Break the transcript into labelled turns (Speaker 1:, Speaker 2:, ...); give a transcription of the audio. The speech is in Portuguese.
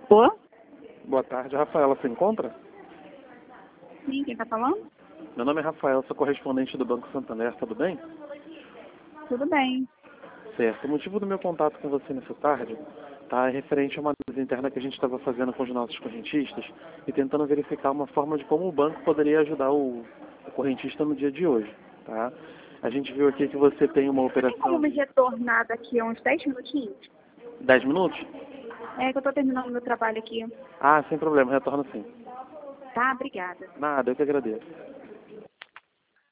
Speaker 1: Boa?
Speaker 2: Boa tarde, a Rafaela se encontra?
Speaker 1: Sim, quem tá falando?
Speaker 2: Meu nome é Rafael, sou correspondente do Banco Santander, tudo bem?
Speaker 1: Tudo bem.
Speaker 2: Certo. O motivo do meu contato com você nessa tarde é referente a uma análise interna que a gente estava fazendo com os nossos correntistas e tentando verificar uma forma de como o banco poderia ajudar o correntista no dia de hoje, tá? A gente viu aqui que você tem uma
Speaker 1: Tem como
Speaker 2: operação
Speaker 1: me
Speaker 2: de
Speaker 1: retornar daqui a uns 10 minutinhos?
Speaker 2: 10 minutos?
Speaker 1: É que eu tô terminando meu trabalho aqui.
Speaker 2: Ah, sem problema, retorno sim.
Speaker 1: Tá, obrigada.
Speaker 2: Nada, eu que agradeço.